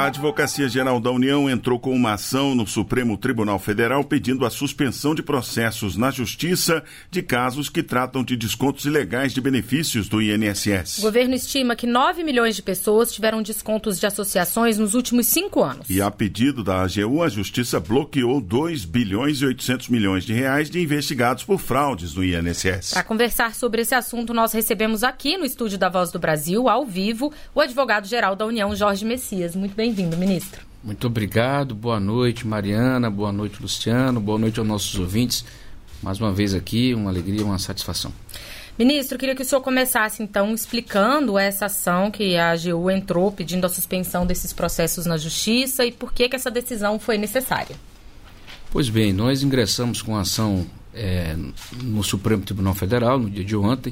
A Advocacia Geral da União entrou com uma ação no Supremo Tribunal Federal pedindo a suspensão de processos na Justiça de casos que tratam de descontos ilegais de benefícios do INSS. O governo estima que 9 milhões de pessoas tiveram descontos de associações nos últimos 5 anos. E a pedido da AGU, a Justiça bloqueou 2 bilhões e 800 milhões de reais de investigados por fraudes no INSS. Para conversar sobre esse assunto, nós recebemos aqui no estúdio da Voz do Brasil, ao vivo, o advogado-geral da União, Jorge Messias. Muito bem-vindo, ministro. Muito obrigado, boa noite, Mariana, boa noite, Luciano, boa noite aos nossos ouvintes. Mais uma vez aqui, uma alegria, uma satisfação. Ministro, queria que o senhor começasse, então, explicando essa ação que a AGU entrou pedindo a suspensão desses processos na Justiça e por que essa decisão foi necessária. Pois bem, nós ingressamos com a ação no Supremo Tribunal Federal no dia de ontem,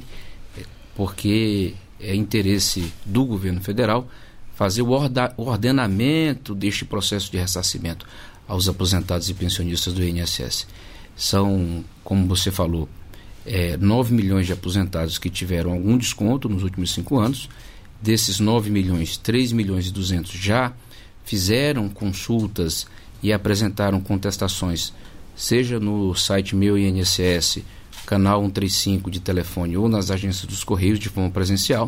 porque é interesse do governo federal fazer o ordenamento deste processo de ressarcimento aos aposentados e pensionistas do INSS. São, como você falou, 9 milhões de aposentados que tiveram algum desconto nos últimos 5 anos. Desses 9 milhões, 3 milhões e 200 já fizeram consultas e apresentaram contestações, seja no site Meu INSS, canal 135 de telefone ou nas agências dos Correios de forma presencial.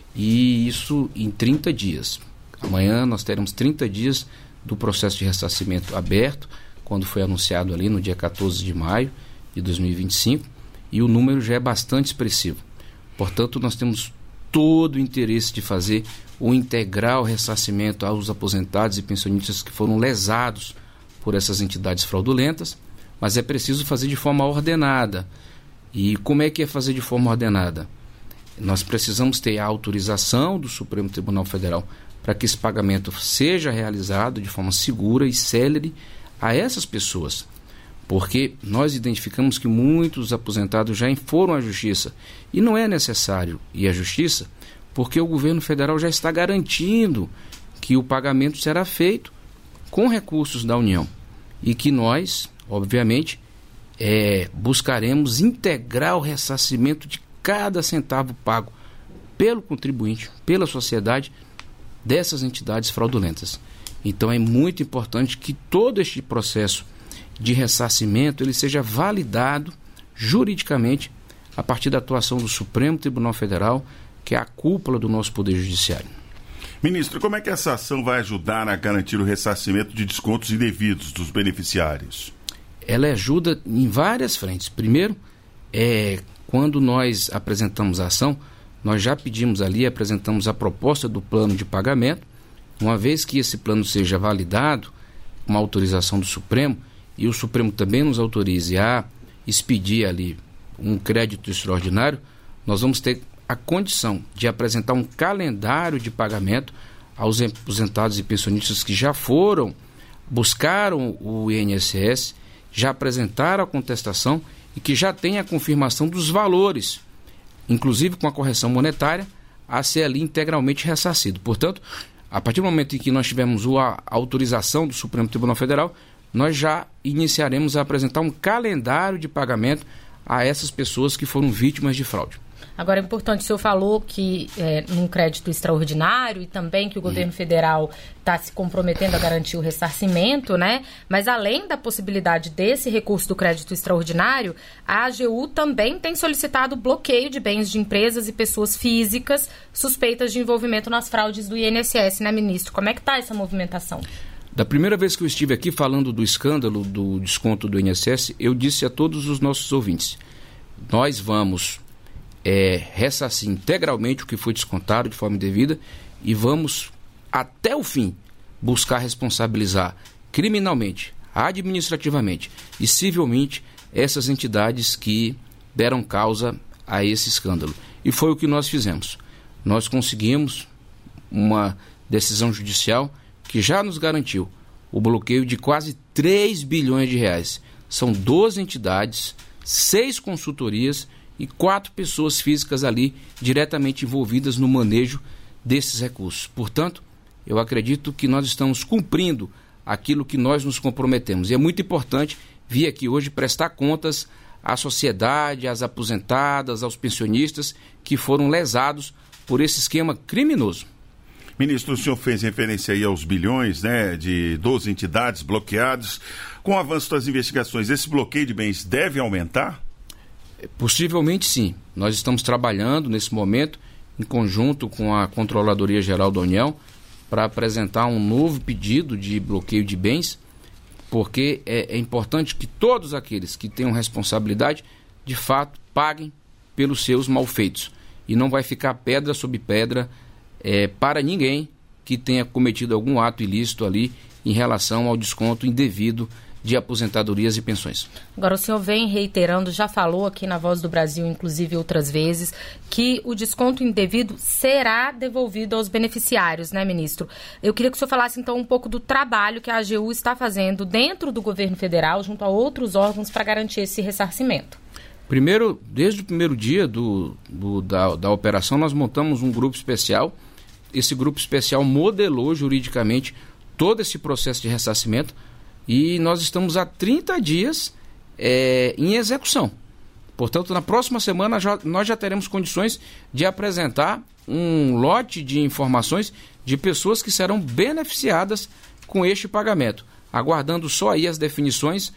E isso em 30 dias. Amanhã nós teremos 30 dias do processo de ressarcimento aberto, quando foi anunciado ali no dia 14 de maio de 2025, e o número já é bastante expressivo. Portanto, nós temos todo o interesse de fazer o integral ressarcimento aos aposentados e pensionistas que foram lesados por essas entidades fraudulentas, mas é preciso fazer de forma ordenada. E como é que é fazer de forma ordenada? Nós precisamos ter a autorização do Supremo Tribunal Federal para que esse pagamento seja realizado de forma segura e célere a essas pessoas, porque nós identificamos que muitos aposentados já foram à Justiça e não é necessário ir à Justiça, porque o governo federal já está garantindo que o pagamento será feito com recursos da União e que nós, obviamente, buscaremos integrar o ressarcimento de cada centavo pago pelo contribuinte, pela sociedade, dessas entidades fraudulentas. Então é muito importante que todo este processo de ressarcimento ele seja validado juridicamente a partir da atuação do Supremo Tribunal Federal, que é a cúpula do nosso Poder Judiciário. Ministro, como é que essa ação vai ajudar a garantir o ressarcimento de descontos indevidos dos beneficiários? Ela ajuda em várias frentes. Primeiro, quando nós apresentamos a ação, nós já pedimos ali, apresentamos a proposta do plano de pagamento. Uma vez que esse plano seja validado, com a autorização do Supremo, e o Supremo também nos autorize a expedir ali um crédito extraordinário, nós vamos ter a condição de apresentar um calendário de pagamento aos aposentados e pensionistas que já buscaram o INSS, já apresentaram a contestação e que já têm a confirmação dos valores, inclusive com a correção monetária, a ser ali integralmente ressarcido. Portanto, a partir do momento em que nós tivermos a autorização do Supremo Tribunal Federal, nós já iniciaremos a apresentar um calendário de pagamento a essas pessoas que foram vítimas de fraude. Agora, é importante, o senhor falou que num crédito extraordinário e também que o governo federal está se comprometendo a garantir o ressarcimento, né? Mas além da possibilidade desse recurso do crédito extraordinário, a AGU também tem solicitado bloqueio de bens de empresas e pessoas físicas suspeitas de envolvimento nas fraudes do INSS, né, ministro? Como é que está essa movimentação? Da primeira vez que eu estive aqui falando do escândalo do desconto do INSS, eu disse a todos os nossos ouvintes, nós vamos ressarcir integralmente o que foi descontado de forma indevida e vamos, até o fim, buscar responsabilizar criminalmente, administrativamente e civilmente essas entidades que deram causa a esse escândalo. E foi o que nós fizemos. Nós conseguimos uma decisão judicial que já nos garantiu o bloqueio de quase 3 bilhões de reais. São 12 entidades, 6 consultorias e 4 pessoas físicas ali diretamente envolvidas no manejo desses recursos. Portanto, eu acredito que nós estamos cumprindo aquilo que nós nos comprometemos. E é muito importante vir aqui hoje prestar contas à sociedade, às aposentadas, aos pensionistas que foram lesados por esse esquema criminoso. Ministro, o senhor fez referência aí aos bilhões, né, de 12 entidades bloqueadas. Com o avanço das investigações, esse bloqueio de bens deve aumentar? Possivelmente sim. Nós estamos trabalhando nesse momento em conjunto com a Controladoria Geral da União para apresentar um novo pedido de bloqueio de bens, porque é importante que todos aqueles que tenham responsabilidade, de fato, paguem pelos seus malfeitos. E não vai ficar pedra sobre pedra para ninguém que tenha cometido algum ato ilícito ali em relação ao desconto indevido de aposentadorias e pensões. Agora, o senhor vem reiterando, já falou aqui na Voz do Brasil, inclusive outras vezes, que o desconto indevido será devolvido aos beneficiários, né, ministro? Eu queria que o senhor falasse, então, um pouco do trabalho que a AGU está fazendo dentro do governo federal, junto a outros órgãos, para garantir esse ressarcimento. Primeiro, desde o primeiro dia da operação, nós montamos um grupo especial. Esse grupo especial modelou juridicamente todo esse processo de ressarcimento e nós estamos há 30 dias em execução. Portanto, na próxima semana nós já teremos condições de apresentar um lote de informações de pessoas que serão beneficiadas com este pagamento, aguardando só aí as definições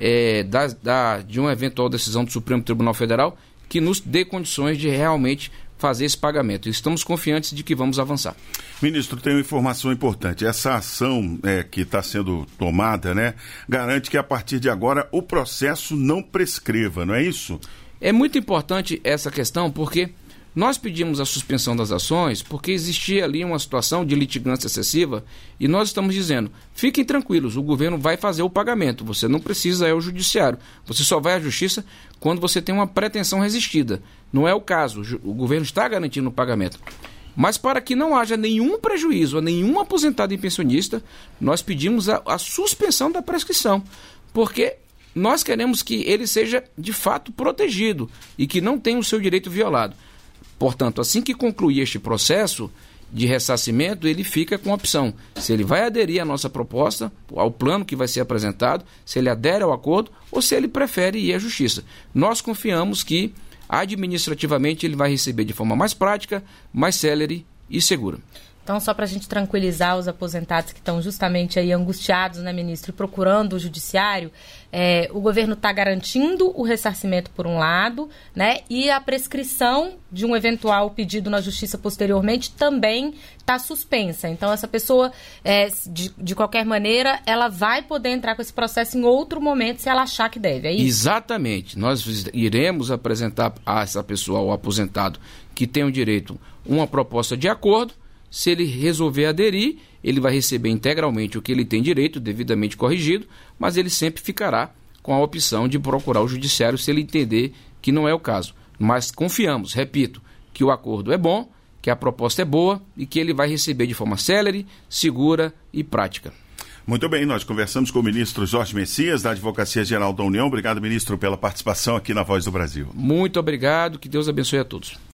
de uma eventual decisão do Supremo Tribunal Federal que nos dê condições de realmente fazer esse pagamento. Estamos confiantes de que vamos avançar. Ministro, tem uma informação importante. Essa ação que está sendo tomada, né, garante que a partir de agora o processo não prescreva, não é isso? É muito importante essa questão porque nós pedimos a suspensão das ações porque existia ali uma situação de litigância excessiva e nós estamos dizendo, fiquem tranquilos, o governo vai fazer o pagamento, você não precisa ir ao judiciário, você só vai à justiça quando você tem uma pretensão resistida. Não é o caso, o governo está garantindo o pagamento. Mas para que não haja nenhum prejuízo a nenhum aposentado e pensionista, nós pedimos a suspensão da prescrição, porque nós queremos que ele seja de fato protegido e que não tenha o seu direito violado. Portanto, assim que concluir este processo de ressarcimento, ele fica com a opção. Se ele vai aderir à nossa proposta, ao plano que vai ser apresentado, se ele adere ao acordo ou se ele prefere ir à justiça. Nós confiamos que administrativamente ele vai receber de forma mais prática, mais célere e segura. Então, só para a gente tranquilizar os aposentados que estão justamente aí angustiados, né, ministro, e procurando o judiciário, o governo está garantindo o ressarcimento por um lado, né, e a prescrição de um eventual pedido na justiça posteriormente também está suspensa. Então, essa pessoa, de qualquer maneira, ela vai poder entrar com esse processo em outro momento se ela achar que deve, é isso? Exatamente. Nós iremos apresentar a essa pessoa, ao aposentado, que tem o direito, uma proposta de acordo. Se ele resolver aderir, ele vai receber integralmente o que ele tem direito, devidamente corrigido, mas ele sempre ficará com a opção de procurar o judiciário se ele entender que não é o caso. Mas confiamos, repito, que o acordo é bom, que a proposta é boa e que ele vai receber de forma célere, segura e prática. Muito bem, nós conversamos com o ministro Jorge Messias, da Advocacia Geral da União. Obrigado, ministro, pela participação aqui na Voz do Brasil. Muito obrigado, que Deus abençoe a todos.